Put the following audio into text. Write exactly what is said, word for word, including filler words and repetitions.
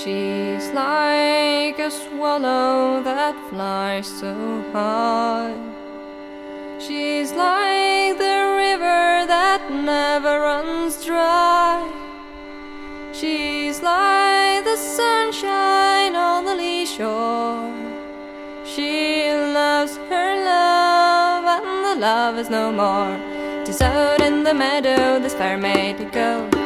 She's like a swallow that flies so high. She's like the river that never runs dry. She's like the sunshine on the lee shore. She loves her love, and the love is no more. 'Tis out in the meadow this fair maid did go.